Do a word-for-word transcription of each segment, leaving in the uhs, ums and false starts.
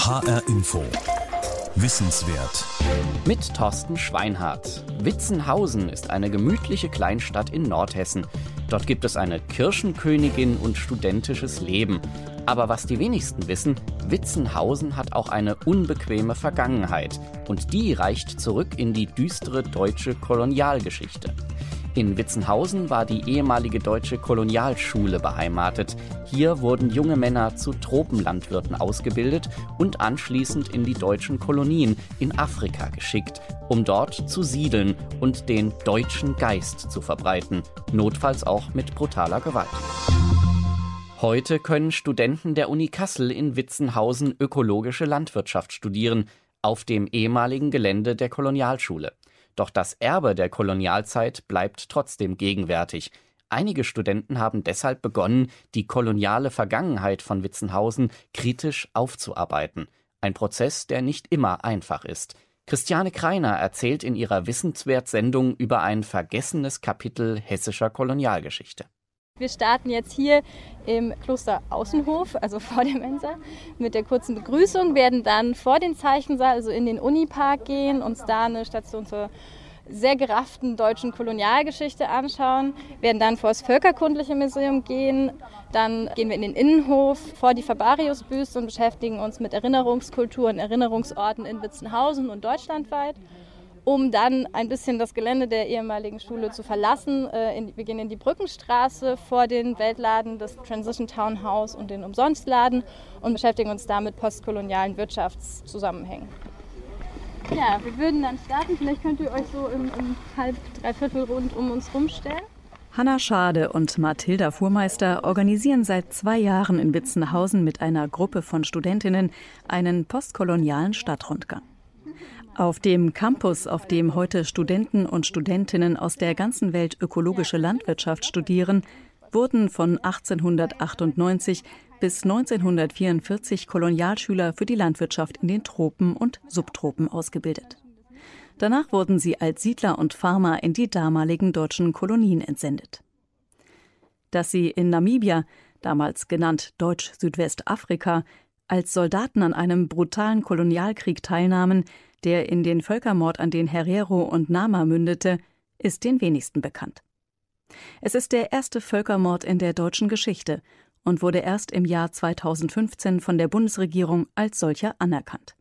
H R Info. Wissenswert. Mit Thorsten Schweinhardt. Witzenhausen ist eine gemütliche Kleinstadt in Nordhessen. Dort gibt es eine Kirchenkönigin und studentisches Leben. Aber was die wenigsten wissen, Witzenhausen hat auch eine unbequeme Vergangenheit. Und die reicht zurück in die düstere deutsche Kolonialgeschichte. In Witzenhausen war die ehemalige deutsche Kolonialschule beheimatet. Hier wurden junge Männer zu Tropenlandwirten ausgebildet und anschließend in die deutschen Kolonien in Afrika geschickt, um dort zu siedeln und den deutschen Geist zu verbreiten, notfalls auch mit brutaler Gewalt. Heute können Studenten der Uni Kassel in Witzenhausen ökologische Landwirtschaft studieren, auf dem ehemaligen Gelände der Kolonialschule. Doch das Erbe der Kolonialzeit bleibt trotzdem gegenwärtig. Einige Studenten haben deshalb begonnen, die koloniale Vergangenheit von Witzenhausen kritisch aufzuarbeiten. Ein Prozess, der nicht immer einfach ist. Christiane Kreiner erzählt in ihrer Wissenswert-Sendung über ein vergessenes Kapitel hessischer Kolonialgeschichte. Wir starten jetzt hier im Kloster Außenhof, also vor der Mensa, mit der kurzen Begrüßung, werden dann vor den Zeichensaal, also in den Unipark gehen, uns da eine Station zur sehr gerafften deutschen Kolonialgeschichte anschauen, werden dann vor das Völkerkundliche Museum gehen, dann gehen wir in den Innenhof vor die Fabarius-Büste und beschäftigen uns mit Erinnerungskultur und Erinnerungsorten in Witzenhausen und deutschlandweit, um dann ein bisschen das Gelände der ehemaligen Schule zu verlassen. Wir gehen in die Brückenstraße vor den Weltladen, das Transition Town House und den Umsonstladen und beschäftigen uns da mit postkolonialen Wirtschaftszusammenhängen. Ja, wir würden dann starten. Vielleicht könnt ihr euch so im, im halb, dreiviertel rund um uns rumstellen. Hanna Schade und Mathilda Fuhrmeister organisieren seit zwei Jahren in Witzenhausen mit einer Gruppe von Studentinnen einen postkolonialen Stadtrundgang. Auf dem Campus, auf dem heute Studenten und Studentinnen aus der ganzen Welt ökologische Landwirtschaft studieren, wurden von achtzehnhundertachtundneunzig bis neunzehnhundertvierundvierzig Kolonialschüler für die Landwirtschaft in den Tropen und Subtropen ausgebildet. Danach wurden sie als Siedler und Farmer in die damaligen deutschen Kolonien entsendet. Dass sie in Namibia, damals genannt Deutsch-Südwestafrika, als Soldaten an einem brutalen Kolonialkrieg teilnahmen, der in den Völkermord an den Herero und Nama mündete, ist den wenigsten bekannt. Es ist der erste Völkermord in der deutschen Geschichte und wurde erst im Jahr zweitausendfünfzehn von der Bundesregierung als solcher anerkannt.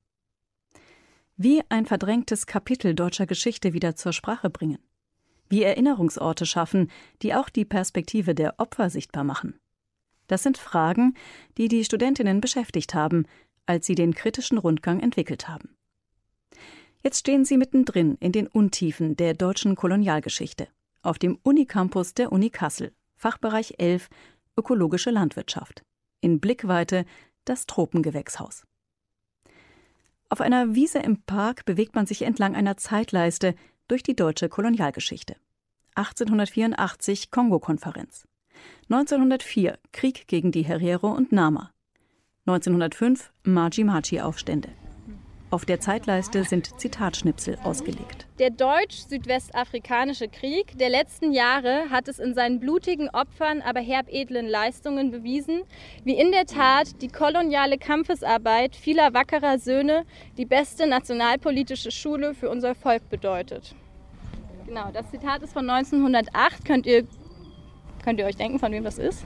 Wie ein verdrängtes Kapitel deutscher Geschichte wieder zur Sprache bringen? Wie Erinnerungsorte schaffen, die auch die Perspektive der Opfer sichtbar machen? Das sind Fragen, die die Studentinnen beschäftigt haben, als sie den kritischen Rundgang entwickelt haben. Jetzt stehen sie mittendrin in den Untiefen der deutschen Kolonialgeschichte, auf dem Unicampus der Uni Kassel, Fachbereich elf, ökologische Landwirtschaft. In Blickweite das Tropengewächshaus. Auf einer Wiese im Park bewegt man sich entlang einer Zeitleiste durch die deutsche Kolonialgeschichte. achtzehnhundertvierundachtzig Kongo-Konferenz. neunzehnhundertvier Krieg gegen die Herero und Nama. neunzehnhundertfünf Maji-Maji-Aufstände. Auf der Zeitleiste sind Zitatschnipsel ausgelegt. Der deutsch-südwestafrikanische Krieg der letzten Jahre hat es in seinen blutigen Opfern, aber herbedlen Leistungen bewiesen, wie in der Tat die koloniale Kampfesarbeit vieler wackerer Söhne die beste nationalpolitische Schule für unser Volk bedeutet. Genau, das Zitat ist von neunzehnhundertacht. Könnt ihr, könnt ihr euch denken, von wem das ist?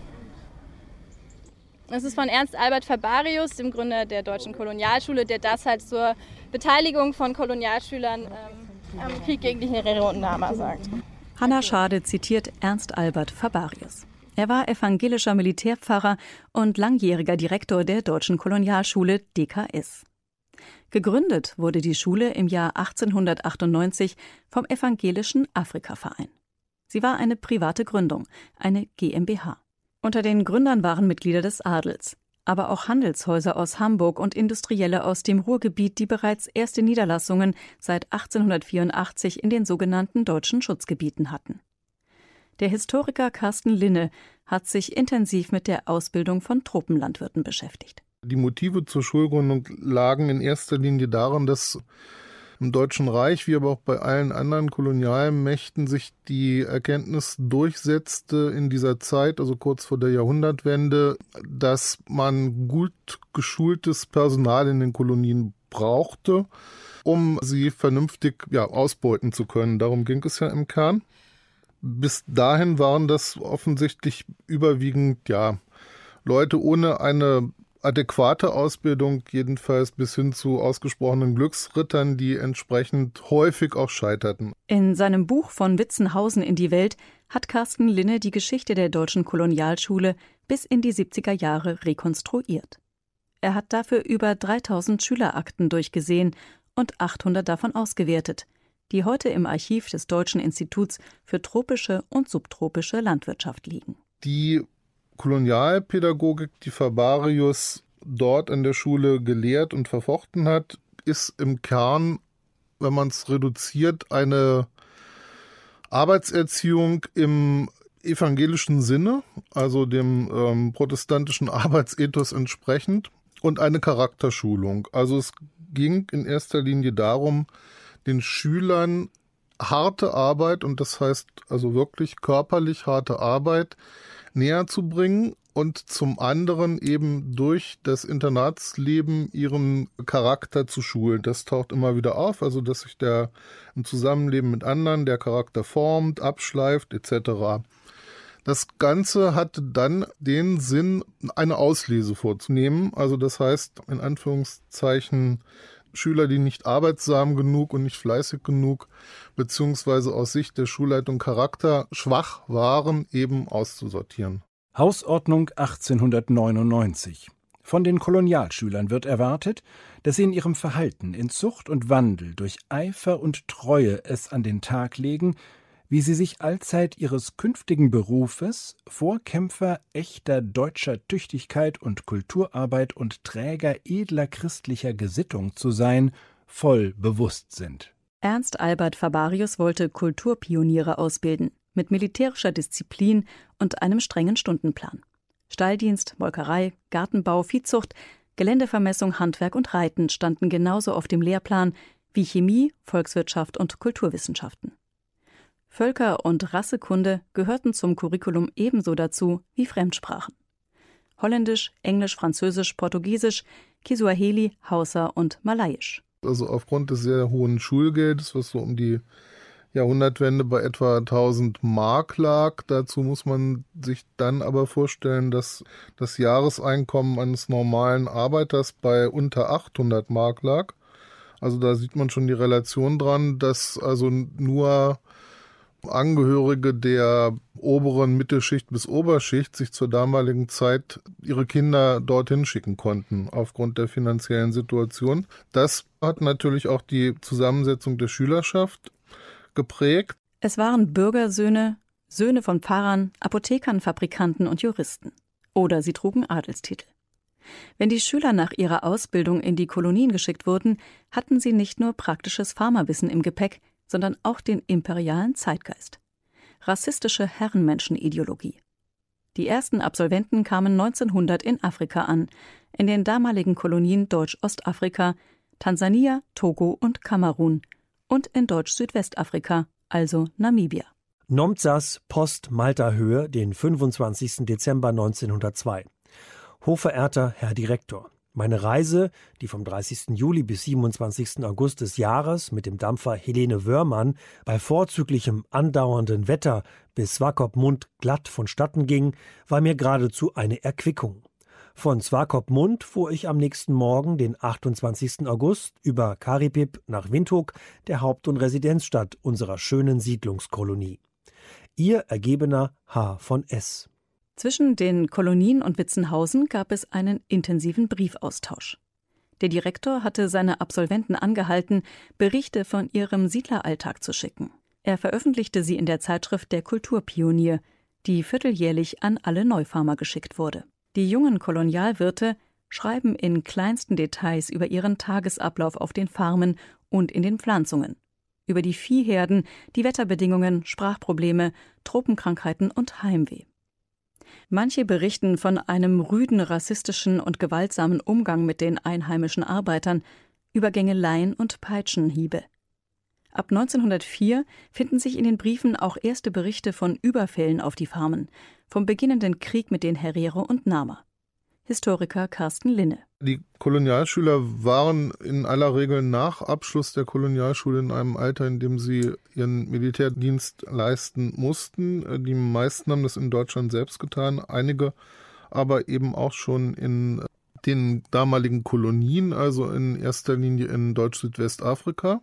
Das ist von Ernst Albert Fabarius, dem Gründer der deutschen Kolonialschule, der das halt zur Beteiligung von Kolonialschülern ähm, am Krieg gegen die Herero und Nama sagt. Hanna Schade zitiert Ernst Albert Fabarius. Er war evangelischer Militärpfarrer und langjähriger Direktor der deutschen Kolonialschule D K S. Gegründet wurde die Schule im Jahr achtzehnhundertachtundneunzig vom Evangelischen Afrika-Verein. Sie war eine private Gründung, eine G m b H. Unter den Gründern waren Mitglieder des Adels, aber auch Handelshäuser aus Hamburg und Industrielle aus dem Ruhrgebiet, die bereits erste Niederlassungen seit achtzehnhundertvierundachtzig in den sogenannten deutschen Schutzgebieten hatten. Der Historiker Carsten Linne hat sich intensiv mit der Ausbildung von Tropenlandwirten beschäftigt. Die Motive zur Schulgründung lagen in erster Linie darin, dass im Deutschen Reich, wie aber auch bei allen anderen Kolonialmächten, sich die Erkenntnis durchsetzte in dieser Zeit, also kurz vor der Jahrhundertwende, dass man gut geschultes Personal in den Kolonien brauchte, um sie vernünftig ja, ausbeuten zu können. Darum ging es ja im Kern. Bis dahin waren das offensichtlich überwiegend ja, Leute ohne eine adäquate Ausbildung, jedenfalls bis hin zu ausgesprochenen Glücksrittern, die entsprechend häufig auch scheiterten. In seinem Buch Von Witzenhausen in die Welt hat Carsten Linne die Geschichte der deutschen Kolonialschule bis in die siebziger Jahre rekonstruiert. Er hat dafür über dreitausend Schülerakten durchgesehen und achthundert davon ausgewertet, die heute im Archiv des Deutschen Instituts für tropische und subtropische Landwirtschaft liegen. Die Kolonialpädagogik, die Fabarius dort an der Schule gelehrt und verfochten hat, ist im Kern, wenn man es reduziert, eine Arbeitserziehung im evangelischen Sinne, also dem ähm, protestantischen Arbeitsethos entsprechend, und eine Charakterschulung. Also es ging in erster Linie darum, den Schülern harte Arbeit, und das heißt also wirklich körperlich harte Arbeit, näher zu bringen und zum anderen eben durch das Internatsleben ihren Charakter zu schulen. Das taucht immer wieder auf, also dass sich der im Zusammenleben mit anderen der Charakter formt, abschleift et cetera. Das Ganze hat dann den Sinn, eine Auslese vorzunehmen, also das heißt in Anführungszeichen Schüler, die nicht arbeitsam genug und nicht fleißig genug, beziehungsweise aus Sicht der Schulleitung charakterschwach waren, eben auszusortieren. Hausordnung achtzehnhundertneunundneunzig. Von den Kolonialschülern wird erwartet, dass sie in ihrem Verhalten, in Zucht und Wandel durch Eifer und Treue es an den Tag legen, wie sie sich allzeit ihres künftigen Berufes, Vorkämpfer echter deutscher Tüchtigkeit und Kulturarbeit und Träger edler christlicher Gesittung zu sein, voll bewusst sind. Ernst Albert Fabarius wollte Kulturpioniere ausbilden, mit militärischer Disziplin und einem strengen Stundenplan. Stalldienst, Molkerei, Gartenbau, Viehzucht, Geländevermessung, Handwerk und Reiten standen genauso auf dem Lehrplan wie Chemie, Volkswirtschaft und Kulturwissenschaften. Völker- und Rassekunde gehörten zum Curriculum ebenso dazu wie Fremdsprachen. Holländisch, Englisch, Französisch, Portugiesisch, Kiswahili, Hausa und Malayisch. Also aufgrund des sehr hohen Schulgeldes, was so um die Jahrhundertwende bei etwa tausend Mark lag. Dazu muss man sich dann aber vorstellen, dass das Jahreseinkommen eines normalen Arbeiters bei unter achthundert Mark lag. Also da sieht man schon die Relation dran, dass also nur Angehörige der oberen Mittelschicht bis Oberschicht sich zur damaligen Zeit ihre Kinder dorthin schicken konnten, aufgrund der finanziellen Situation. Das hat natürlich auch die Zusammensetzung der Schülerschaft geprägt. Es waren Bürgersöhne, Söhne von Pfarrern, Apothekern, Fabrikanten und Juristen. Oder sie trugen Adelstitel. Wenn die Schüler nach ihrer Ausbildung in die Kolonien geschickt wurden, hatten sie nicht nur praktisches Pharmawissen im Gepäck, sondern auch den imperialen Zeitgeist. Rassistische Herrenmenschenideologie. Die ersten Absolventen kamen neunzehnhundert in Afrika an, in den damaligen Kolonien Deutsch-Ostafrika, Tansania, Togo und Kamerun und in Deutsch-Südwestafrika, also Namibia. Nomzas, Post Malta-Höhe, den fünfundzwanzigsten Dezember neunzehnhundertzwei. Hochverehrter Herr Direktor, meine Reise, die vom dreißigsten Juli bis siebenundzwanzigsten August des Jahres mit dem Dampfer Helene Wörmann bei vorzüglichem andauernden Wetter bis Swakopmund glatt vonstatten ging, war mir geradezu eine Erquickung. Von Swakopmund fuhr ich am nächsten Morgen, den achtundzwanzigsten August, über Karipip nach Windhoek, der Haupt- und Residenzstadt unserer schönen Siedlungskolonie. Ihr ergebener H. von S. Zwischen den Kolonien und Witzenhausen gab es einen intensiven Briefaustausch. Der Direktor hatte seine Absolventen angehalten, Berichte von ihrem Siedleralltag zu schicken. Er veröffentlichte sie in der Zeitschrift Der Kulturpionier, die vierteljährlich an alle Neufarmer geschickt wurde. Die jungen Kolonialwirte schreiben in kleinsten Details über ihren Tagesablauf auf den Farmen und in den Pflanzungen, über die Viehherden, die Wetterbedingungen, Sprachprobleme, Tropenkrankheiten und Heimweh. Manche berichten von einem rüden, rassistischen und gewaltsamen Umgang mit den einheimischen Arbeitern, über Gängeleien und Peitschenhiebe. Ab neunzehnhundertvier finden sich in den Briefen auch erste Berichte von Überfällen auf die Farmen, vom beginnenden Krieg mit den Herero und Nama. Historiker Carsten Linne. Die Kolonialschüler waren in aller Regel nach Abschluss der Kolonialschule in einem Alter, in dem sie ihren Militärdienst leisten mussten. Die meisten haben das in Deutschland selbst getan, einige aber eben auch schon in den damaligen Kolonien, also in erster Linie in Deutsch-Südwestafrika.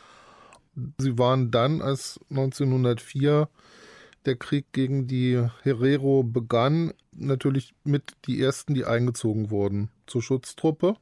Sie waren dann, als neunzehnhundertvier der Krieg gegen die Herero begann, natürlich mit die ersten, die eingezogen wurden zur Schutztruppe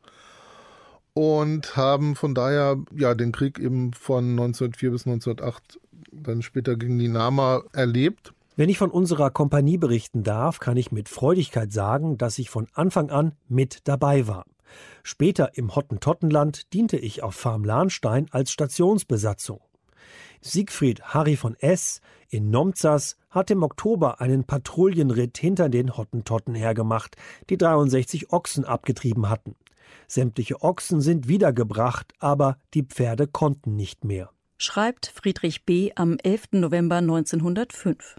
und haben von daher ja den Krieg eben von neunzehnhundertvier bis neunzehnhundertacht, dann später gegen die Nama, erlebt. Wenn ich von unserer Kompanie berichten darf, kann ich mit Freudigkeit sagen, dass ich von Anfang an mit dabei war. Später im Hottentottenland diente ich auf Farm Lahnstein als Stationsbesatzung. Siegfried Harry von S. in Nomzas hat im Oktober einen Patrouillenritt hinter den Hottentotten hergemacht, die dreiundsechzig Ochsen abgetrieben hatten. Sämtliche Ochsen sind wiedergebracht, aber die Pferde konnten nicht mehr. Schreibt Friedrich B. am elften November neunzehnhundertfünf.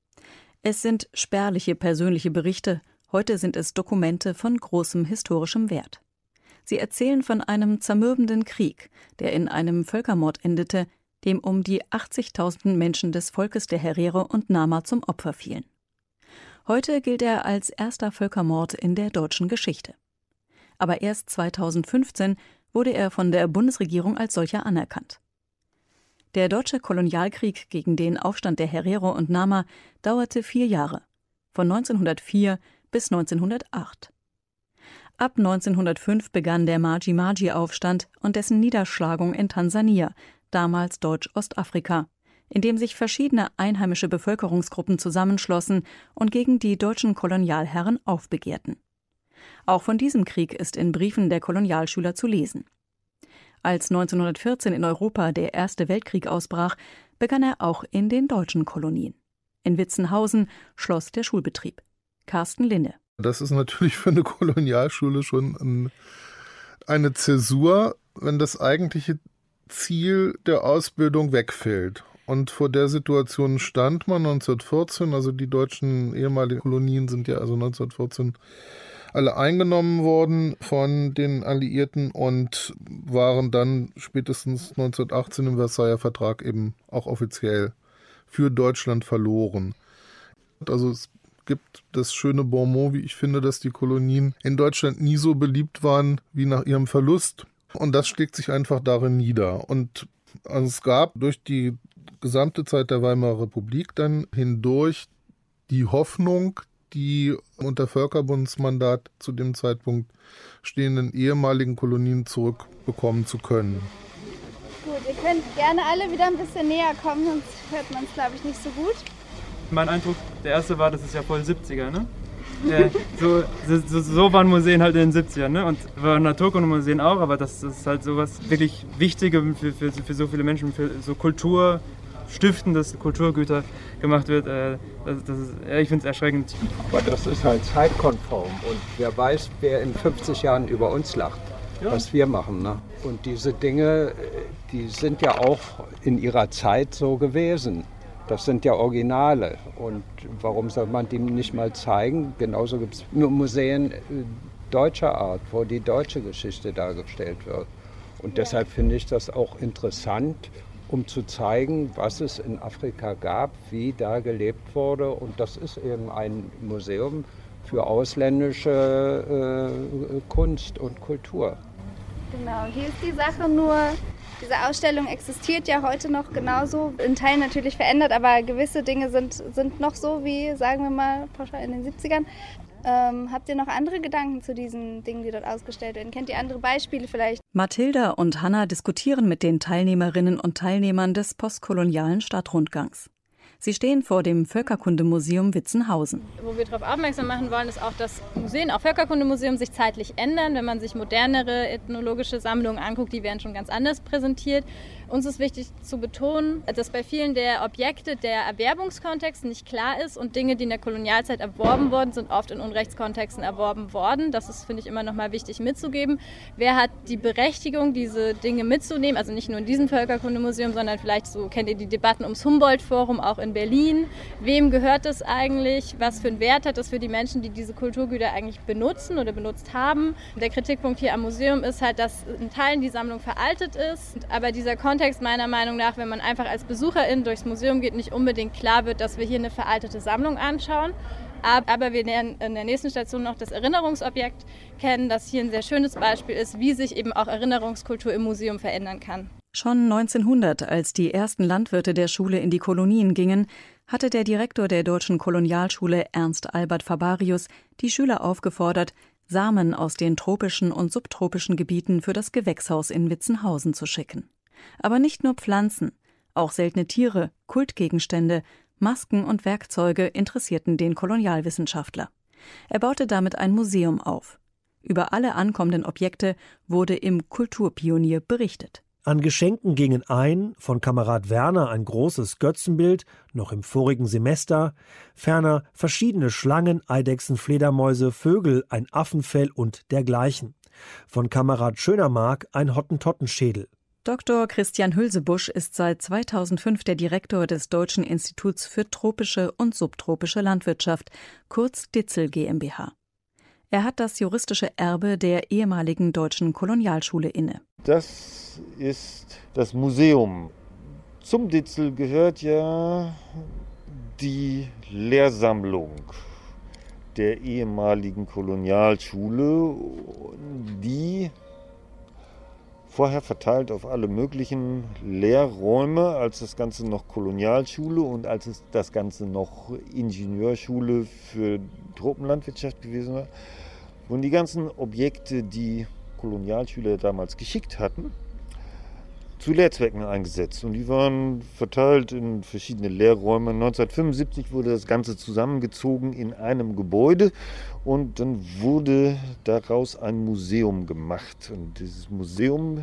Es sind spärliche persönliche Berichte, heute sind es Dokumente von großem historischem Wert. Sie erzählen von einem zermürbenden Krieg, der in einem Völkermord endete, dem um die achtzigtausend Menschen des Volkes der Herero und Nama zum Opfer fielen. Heute gilt er als erster Völkermord in der deutschen Geschichte. Aber erst zweitausendfünfzehn wurde er von der Bundesregierung als solcher anerkannt. Der deutsche Kolonialkrieg gegen den Aufstand der Herero und Nama dauerte vier Jahre, von neunzehnhundertvier bis neunzehnhundertacht. Ab neunzehnhundertfünf begann der Maji-Maji-Aufstand und dessen Niederschlagung in Tansania, damals Deutsch-Ostafrika, in dem sich verschiedene einheimische Bevölkerungsgruppen zusammenschlossen und gegen die deutschen Kolonialherren aufbegehrten. Auch von diesem Krieg ist in Briefen der Kolonialschüler zu lesen. Als neunzehnhundertvierzehn in Europa der Erste Weltkrieg ausbrach, begann er auch in den deutschen Kolonien. In Witzenhausen schloss der Schulbetrieb. Carsten Linne. Das ist natürlich für eine Kolonialschule schon ein, eine Zäsur, wenn das eigentliche Ziel der Ausbildung wegfällt. Und vor der Situation stand man neunzehnhundertvierzehn, also die deutschen ehemaligen Kolonien sind ja also neunzehnhundertvierzehn alle eingenommen worden von den Alliierten und waren dann spätestens neunzehnhundertachtzehn im Versailler Vertrag eben auch offiziell für Deutschland verloren. Also es gibt das schöne Bonmot, wie ich finde, dass die Kolonien in Deutschland nie so beliebt waren wie nach ihrem Verlust. Und das schlägt sich einfach darin nieder. Und also es gab durch die gesamte Zeit der Weimarer Republik dann hindurch die Hoffnung, die unter Völkerbundsmandat zu dem Zeitpunkt stehenden ehemaligen Kolonien zurückbekommen zu können. Gut, ihr könnt gerne alle wieder ein bisschen näher kommen, sonst hört man es, glaube ich, nicht so gut. Mein Eindruck, der erste war, das ist ja voll siebziger, ne? Äh, so, so, so waren Museen halt in den siebzigern, ne? Und Naturkundemuseen auch, aber das ist halt sowas wirklich Wichtiges für, für, für so viele Menschen, für so Kultur, stiftendes Kulturgüter gemacht wird. Äh, das, das ist, ja, ich finde es erschreckend. Aber das ist halt zeitkonform und wer weiß, wer in fünfzig Jahren über uns lacht, ja. Was wir machen. Ne? Und diese Dinge, die sind ja auch in ihrer Zeit so gewesen. Das sind ja Originale und warum soll man die nicht mal zeigen? Genauso gibt es Museen deutscher Art, wo die deutsche Geschichte dargestellt wird. Und deshalb finde ich das auch interessant, um zu zeigen, was es in Afrika gab, wie da gelebt wurde. Und das ist eben ein Museum für ausländische äh, Kunst und Kultur. Genau, hier ist die Sache nur, diese Ausstellung existiert ja heute noch genauso, in Teilen natürlich verändert, aber gewisse Dinge sind, sind noch so wie, sagen wir mal, pauschal in den siebzigern. Ähm, habt ihr noch andere Gedanken zu diesen Dingen, die dort ausgestellt werden? Kennt ihr andere Beispiele vielleicht? Mathilda und Hanna diskutieren mit den Teilnehmerinnen und Teilnehmern des postkolonialen Stadtrundgangs. Sie stehen vor dem Völkerkundemuseum Witzenhausen. Wo wir darauf aufmerksam machen wollen, ist auch, dass Museen, auch Völkerkundemuseum, sich zeitlich ändern. Wenn man sich modernere ethnologische Sammlungen anguckt, die werden schon ganz anders präsentiert. Uns ist wichtig zu betonen, dass bei vielen der Objekte der Erwerbungskontext nicht klar ist und Dinge, die in der Kolonialzeit erworben worden sind, oft in Unrechtskontexten erworben worden. Das ist, finde ich, immer noch mal wichtig mitzugeben. Wer hat die Berechtigung, diese Dinge mitzunehmen? Also nicht nur in diesem Völkerkundemuseum, sondern vielleicht so, kennt ihr die Debatten ums Humboldt-Forum auch in Berlin. Wem gehört das eigentlich? Was für einen Wert hat das für die Menschen, die diese Kulturgüter eigentlich benutzen oder benutzt haben? Der Kritikpunkt hier am Museum ist halt, dass in Teilen die Sammlung veraltet ist, aber dieser Kontext meiner Meinung nach, wenn man einfach als Besucherin durchs Museum geht, nicht unbedingt klar wird, dass wir hier eine veraltete Sammlung anschauen. Aber wir lernen in der nächsten Station noch das Erinnerungsobjekt kennen, das hier ein sehr schönes Beispiel ist, wie sich eben auch Erinnerungskultur im Museum verändern kann. Schon neunzehnhundert, als die ersten Landwirte der Schule in die Kolonien gingen, hatte der Direktor der Deutschen Kolonialschule Ernst Albert Fabarius die Schüler aufgefordert, Samen aus den tropischen und subtropischen Gebieten für das Gewächshaus in Witzenhausen zu schicken. Aber nicht nur Pflanzen, auch seltene Tiere, Kultgegenstände, Masken und Werkzeuge interessierten den Kolonialwissenschaftler. Er baute damit ein Museum auf. Über alle ankommenden Objekte wurde im Kulturpionier berichtet. An Geschenken gingen ein, von Kamerad Werner ein großes Götzenbild, noch im vorigen Semester, ferner verschiedene Schlangen, Eidechsen, Fledermäuse, Vögel, ein Affenfell und dergleichen. Von Kamerad Schönermark ein Hottentottenschädel. Doktor Christian Hülsebusch ist seit zweitausendfünf der Direktor des Deutschen Instituts für tropische und subtropische Landwirtschaft, kurz DITZL GmbH. Er hat das juristische Erbe der ehemaligen Deutschen Kolonialschule inne. Das ist das Museum. Zum DITZL gehört ja die Lehrsammlung der ehemaligen Kolonialschule, die vorher verteilt auf alle möglichen Lehrräume, als das Ganze noch Kolonialschule und als es das Ganze noch Ingenieurschule für Tropenlandwirtschaft gewesen war, wurden die ganzen Objekte, die Kolonialschüler damals geschickt hatten, zu Lehrzwecken eingesetzt. Und die waren verteilt in verschiedene Lehrräume. neunzehnhundertfünfundsiebzig wurde das Ganze zusammengezogen in einem Gebäude und dann wurde daraus ein Museum gemacht. Und dieses Museum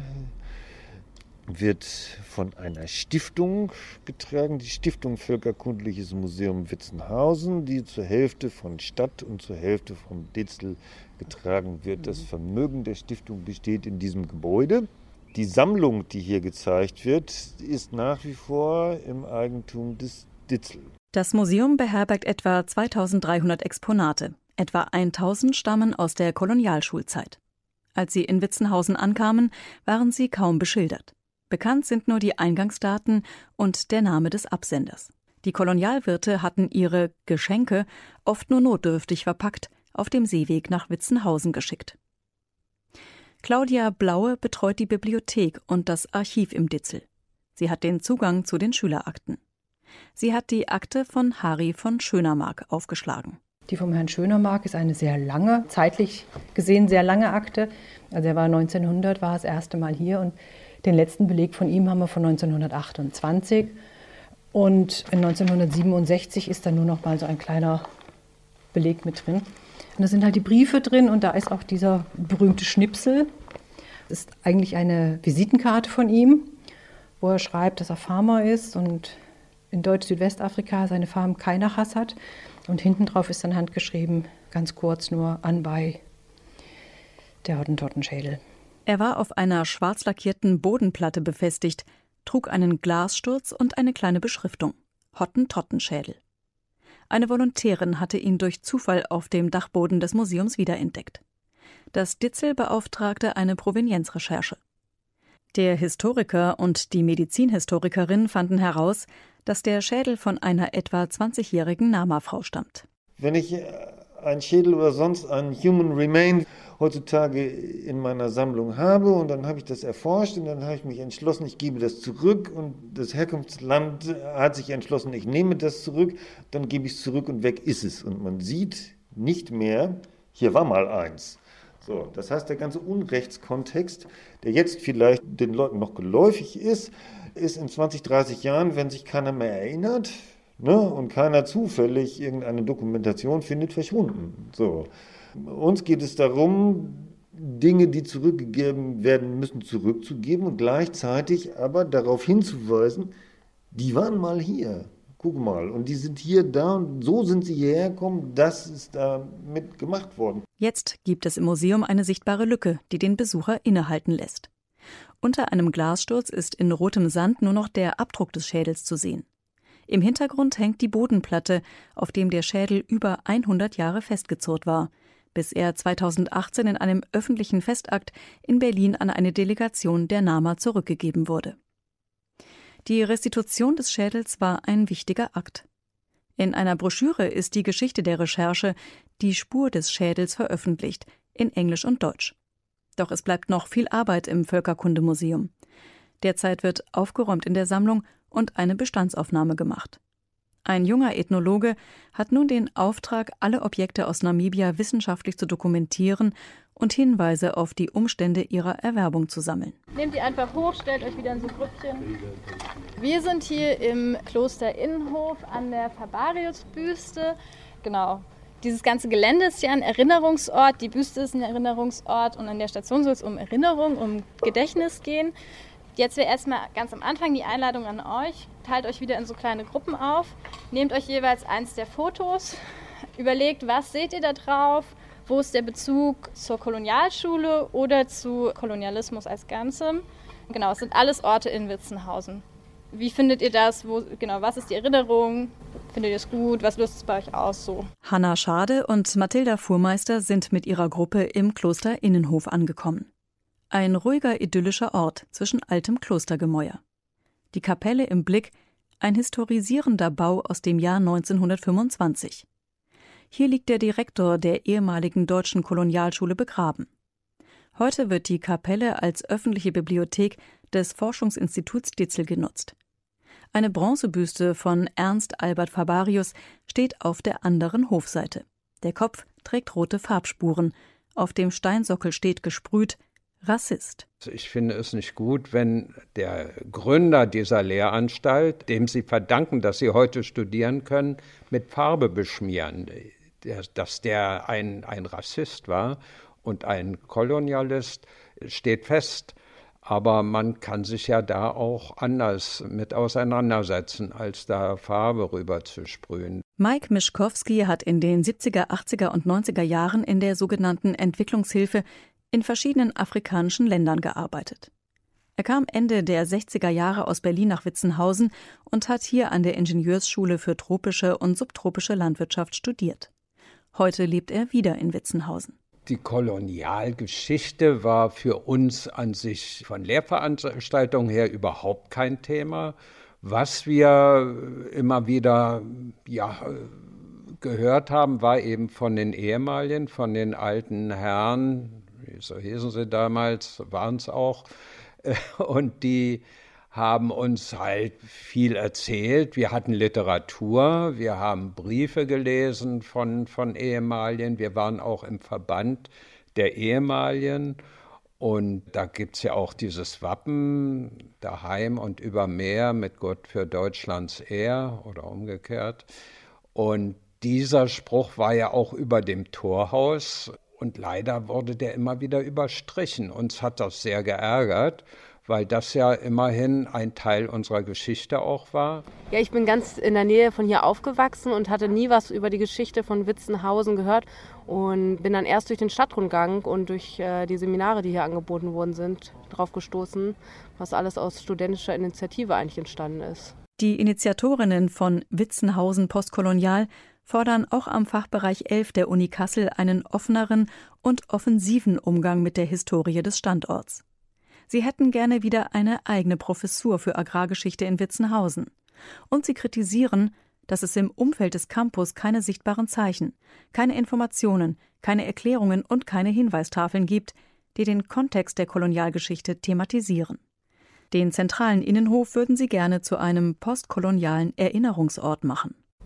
wird von einer Stiftung getragen, die Stiftung Völkerkundliches Museum Witzenhausen, die zur Hälfte von Stadt und zur Hälfte vom DITZL getragen wird. Das Vermögen der Stiftung besteht in diesem Gebäude. Die Sammlung, die hier gezeigt wird, ist nach wie vor im Eigentum des DITZL. Das Museum beherbergt etwa zweitausenddreihundert Exponate. Etwa tausend stammen aus der Kolonialschulzeit. Als sie in Witzenhausen ankamen, waren sie kaum beschildert. Bekannt sind nur die Eingangsdaten und der Name des Absenders. Die Kolonialwirte hatten ihre Geschenke, oft nur notdürftig verpackt, auf dem Seeweg nach Witzenhausen geschickt. Claudia Blaue betreut die Bibliothek und das Archiv im DITZL. Sie hat den Zugang zu den Schülerakten. Sie hat die Akte von Harry von Schönermark aufgeschlagen. Die vom Herrn Schönermark ist eine sehr lange, zeitlich gesehen sehr lange Akte. Also er war neunzehnhundert, war das erste Mal hier und den letzten Beleg von ihm haben wir von neunzehnhundertachtundzwanzig. Und in neunzehnhundertsiebenundsechzig ist dann nur noch mal so ein kleiner Beleg mit drin. Und da sind halt die Briefe drin und da ist auch dieser berühmte Schnipsel. Das ist eigentlich eine Visitenkarte von ihm, wo er schreibt, dass er Farmer ist und in Deutsch-Südwestafrika seine Farm Kainachas hat. Und hinten drauf ist dann handgeschrieben, ganz kurz nur, anbei der Hottentottenschädel. Er war auf einer schwarz lackierten Bodenplatte befestigt, trug einen Glassturz und eine kleine Beschriftung: Hottentottenschädel. Eine Volontärin hatte ihn durch Zufall auf dem Dachboden des Museums wiederentdeckt. Das DITZL beauftragte eine Provenienzrecherche. Der Historiker und die Medizinhistorikerin fanden heraus, dass der Schädel von einer etwa zwanzigjährigen Nama-Frau stammt. Wenn ich einen Schädel oder sonst ein Human Remain heutzutage in meiner Sammlung habe und dann habe ich das erforscht und dann habe ich mich entschlossen, ich gebe das zurück und das Herkunftsland hat sich entschlossen, ich nehme das zurück, dann gebe ich es zurück und weg ist es. Und man sieht nicht mehr, hier war mal eins. So, das heißt, der ganze Unrechtskontext, der jetzt vielleicht den Leuten noch geläufig ist, ist in zwanzig, dreißig Jahren, wenn sich keiner mehr erinnert, Ne? Und keiner zufällig irgendeine Dokumentation findet verschwunden. So. Uns geht es darum, Dinge, die zurückgegeben werden müssen, zurückzugeben und gleichzeitig aber darauf hinzuweisen, die waren mal hier. Guck mal, und die sind hier, da und so sind sie hierher gekommen, das ist damit gemacht worden. Jetzt gibt es im Museum eine sichtbare Lücke, die den Besucher innehalten lässt. Unter einem Glassturz ist in rotem Sand nur noch der Abdruck des Schädels zu sehen. Im Hintergrund hängt die Bodenplatte, auf dem der Schädel über hundert Jahre festgezurrt war, bis er zweitausendachtzehn in einem öffentlichen Festakt in Berlin an eine Delegation der NAMA zurückgegeben wurde. Die Restitution des Schädels war ein wichtiger Akt. In einer Broschüre ist die Geschichte der Recherche »Die Spur des Schädels« veröffentlicht, in Englisch und Deutsch. Doch es bleibt noch viel Arbeit im Völkerkundemuseum. Derzeit wird aufgeräumt in der Sammlung und eine Bestandsaufnahme gemacht. Ein junger Ethnologe hat nun den Auftrag, alle Objekte aus Namibia wissenschaftlich zu dokumentieren und Hinweise auf die Umstände ihrer Erwerbung zu sammeln. Nehmt die einfach hoch, stellt euch wieder in so Grüppchen. Wir sind hier im Kloster Innenhof an der Fabarius-Büste. Genau. Dieses ganze Gelände ist ja ein Erinnerungsort, die Büste ist ein Erinnerungsort und an der Station soll es um Erinnerung, um Gedächtnis gehen. Jetzt wäre erstmal ganz am Anfang die Einladung an euch. Teilt euch wieder in so kleine Gruppen auf. Nehmt euch jeweils eins der Fotos. Überlegt, was seht ihr da drauf? Wo ist der Bezug zur Kolonialschule oder zu Kolonialismus als Ganzem? Genau, es sind alles Orte in Witzenhausen. Wie findet ihr das? Wo, genau, was ist die Erinnerung? Findet ihr es gut? Was löst es bei euch aus? So. Hanna Schade und Mathilda Fuhrmeister sind mit ihrer Gruppe im Kloster Innenhof angekommen. Ein ruhiger, idyllischer Ort zwischen altem Klostergemäuer. Die Kapelle im Blick, ein historisierender Bau aus dem Jahr neunzehnhundertfünfundzwanzig. Hier liegt der Direktor der ehemaligen deutschen Kolonialschule begraben. Heute wird die Kapelle als öffentliche Bibliothek des Forschungsinstituts Ditzel genutzt. Eine Bronzebüste von Ernst Albert Fabarius steht auf der anderen Hofseite. Der Kopf trägt rote Farbspuren. Auf dem Steinsockel steht gesprüht Rassist. Ich finde es nicht gut, wenn der Gründer dieser Lehranstalt, dem Sie verdanken, dass Sie heute studieren können, mit Farbe beschmieren. Dass der ein, ein Rassist war und ein Kolonialist, steht fest. Aber man kann sich ja da auch anders mit auseinandersetzen, als da Farbe rüber zu sprühen. Mike Mischkowski hat in den siebziger, achtziger und neunziger Jahren in der sogenannten Entwicklungshilfe in verschiedenen afrikanischen Ländern gearbeitet. Er kam Ende der sechziger Jahre aus Berlin nach Witzenhausen und hat hier an der Ingenieursschule für tropische und subtropische Landwirtschaft studiert. Heute lebt er wieder in Witzenhausen. Die Kolonialgeschichte war für uns an sich von Lehrveranstaltungen her überhaupt kein Thema. Was wir immer wieder ja, gehört haben, war eben von den ehemaligen, von den alten Herren, so hießen sie damals, waren es auch, und die haben uns halt viel erzählt. Wir hatten Literatur, wir haben Briefe gelesen von, von Ehemaligen, wir waren auch im Verband der Ehemaligen und da gibt es ja auch dieses Wappen, daheim und über Meer mit Gott für Deutschlands Ehr oder umgekehrt. Und dieser Spruch war ja auch über dem Torhaus und leider wurde der immer wieder überstrichen. Uns hat das sehr geärgert, weil das ja immerhin ein Teil unserer Geschichte auch war. Ja, ich bin ganz in der Nähe von hier aufgewachsen und hatte nie was über die Geschichte von Witzenhausen gehört und bin dann erst durch den Stadtrundgang und durch äh, die Seminare, die hier angeboten worden sind, drauf gestoßen, was alles aus studentischer Initiative eigentlich entstanden ist. Die Initiatorinnen von Witzenhausen Postkolonial fordern auch am Fachbereich elf der Uni Kassel einen offeneren und offensiven Umgang mit der Historie des Standorts. Sie hätten gerne wieder eine eigene Professur für Agrargeschichte in Witzenhausen. Und sie kritisieren, dass es im Umfeld des Campus keine sichtbaren Zeichen, keine Informationen, keine Erklärungen und keine Hinweistafeln gibt, die den Kontext der Kolonialgeschichte thematisieren. Den zentralen Innenhof würden sie gerne zu einem postkolonialen Erinnerungsort machen.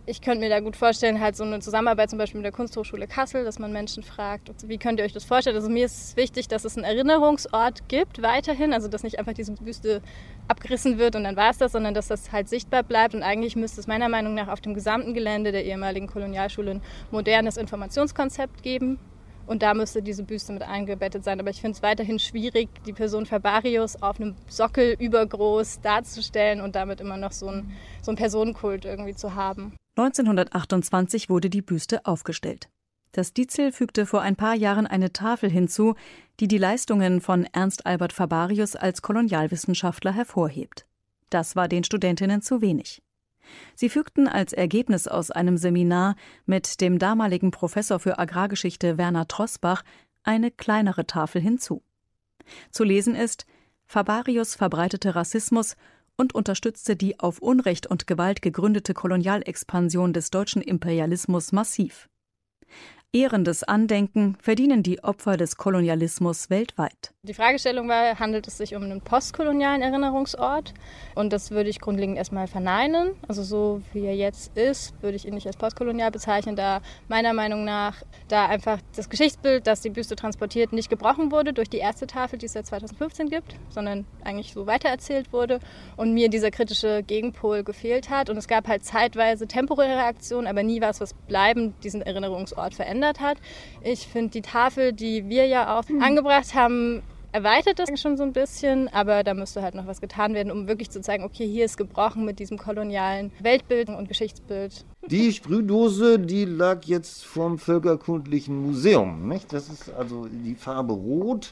Ich könnte mir da gut vorstellen, halt so eine Zusammenarbeit zum Beispiel mit der Kunsthochschule Kassel, dass man Menschen fragt, wie könnt ihr euch das vorstellen? Also mir ist wichtig, dass es einen Erinnerungsort gibt weiterhin, also dass nicht einfach diese Büste abgerissen wird und dann war es das, sondern dass das halt sichtbar bleibt. Und eigentlich müsste es meiner Meinung nach auf dem gesamten Gelände der ehemaligen Kolonialschule ein modernes Informationskonzept geben. Und da müsste diese Büste mit eingebettet sein. Aber ich finde es weiterhin schwierig, die Person Fabarius auf einem Sockel übergroß darzustellen und damit immer noch so ein, so ein Personenkult irgendwie zu haben. neunzehnhundertachtundzwanzig wurde die Büste aufgestellt. Das Dietzel fügte vor ein paar Jahren eine Tafel hinzu, die die Leistungen von Ernst Albert Fabarius als Kolonialwissenschaftler hervorhebt. Das war den Studentinnen zu wenig. Sie fügten als Ergebnis aus einem Seminar mit dem damaligen Professor für Agrargeschichte Werner Trosbach eine kleinere Tafel hinzu. Zu lesen ist: Fabarius verbreitete Rassismus und unterstützte die auf Unrecht und Gewalt gegründete Kolonialexpansion des deutschen Imperialismus massiv. Ehrendes Andenken verdienen die Opfer des Kolonialismus weltweit. Die Fragestellung war, handelt es sich um einen postkolonialen Erinnerungsort? Und das würde ich grundlegend erstmal verneinen. Also so wie er jetzt ist, würde ich ihn nicht als postkolonial bezeichnen, da meiner Meinung nach da einfach das Geschichtsbild, das die Büste transportiert, nicht gebrochen wurde durch die erste Tafel, die es seit zweitausendfünfzehn gibt, sondern eigentlich so weitererzählt wurde und mir dieser kritische Gegenpol gefehlt hat. Und es gab halt zeitweise temporäre Aktionen, aber nie was, was bleibend diesen Erinnerungsort verändert hat. Ich finde die Tafel, die wir ja auch mhm. angebracht haben, erweitert das schon so ein bisschen, aber da müsste halt noch was getan werden, um wirklich zu zeigen, okay, hier ist gebrochen mit diesem kolonialen Weltbild und Geschichtsbild. Die Sprühdose, die lag jetzt vorm Völkerkundlichen Museum, nicht? Das ist also die Farbe Rot.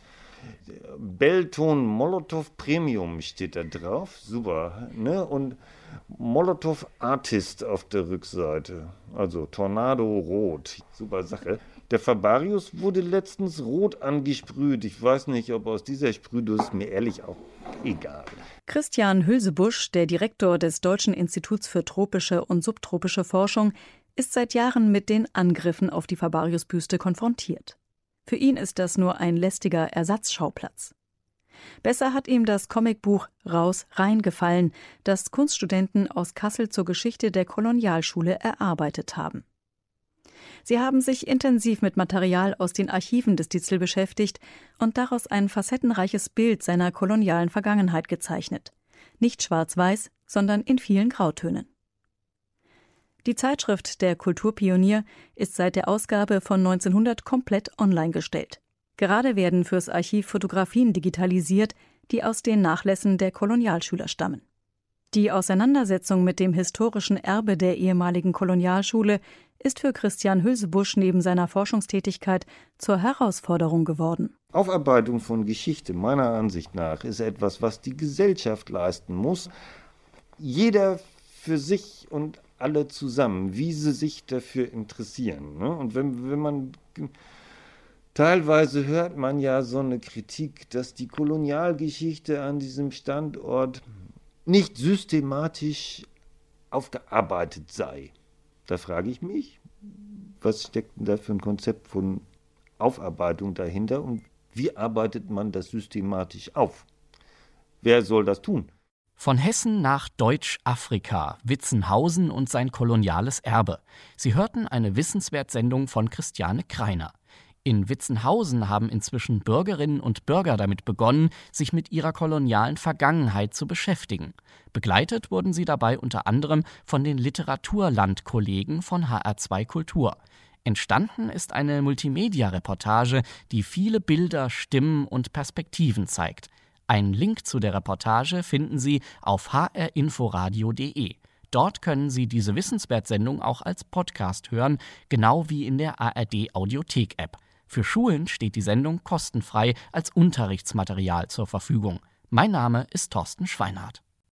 Bellton Molotow Premium steht da drauf, super, ne? Und Molotow Artist auf der Rückseite, also Tornado Rot, super Sache. Der Fabarius wurde letztens rot angesprüht. Ich weiß nicht, ob aus dieser Sprühdose, ist mir ehrlich auch egal. Christian Hülsebusch, der Direktor des Deutschen Instituts für tropische und subtropische Forschung, ist seit Jahren mit den Angriffen auf die Fabarius-Büste konfrontiert. Für ihn ist das nur ein lästiger Ersatzschauplatz. Besser hat ihm das Comicbuch Raus, rein gefallen, das Kunststudenten aus Kassel zur Geschichte der Kolonialschule erarbeitet haben. Sie haben sich intensiv mit Material aus den Archiven des Dietzel beschäftigt und daraus ein facettenreiches Bild seiner kolonialen Vergangenheit gezeichnet. Nicht schwarz-weiß, sondern in vielen Grautönen. Die Zeitschrift Der Kulturpionier ist seit der Ausgabe von neunzehnhundert komplett online gestellt. Gerade werden fürs Archiv Fotografien digitalisiert, die aus den Nachlässen der Kolonialschüler stammen. Die Auseinandersetzung mit dem historischen Erbe der ehemaligen Kolonialschule ist für Christian Hülsebusch neben seiner Forschungstätigkeit zur Herausforderung geworden. Aufarbeitung von Geschichte, meiner Ansicht nach, ist etwas, was die Gesellschaft leisten muss. Jeder für sich und alle zusammen, wie sie sich dafür interessieren. Ne? Und wenn, wenn man... Teilweise hört man ja so eine Kritik, dass die Kolonialgeschichte an diesem Standort nicht systematisch aufgearbeitet sei. Da frage ich mich, was steckt denn da für ein Konzept von Aufarbeitung dahinter und wie arbeitet man das systematisch auf? Wer soll das tun? Von Hessen nach Deutsch-Afrika, Witzenhausen und sein koloniales Erbe. Sie hörten eine Wissenswertsendung von Christiane Kreiner. In Witzenhausen haben inzwischen Bürgerinnen und Bürger damit begonnen, sich mit ihrer kolonialen Vergangenheit zu beschäftigen. Begleitet wurden sie dabei unter anderem von den Literaturland-Kollegen von H R zwei Kultur. Entstanden ist eine Multimedia-Reportage, die viele Bilder, Stimmen und Perspektiven zeigt. Einen Link zu der Reportage finden Sie auf h r inforadio punkt d e. Dort können Sie diese Wissenswertsendung auch als Podcast hören, genau wie in der A R D-Audiothek-App. Für Schulen steht die Sendung kostenfrei als Unterrichtsmaterial zur Verfügung. Mein Name ist Thorsten Schweinhardt.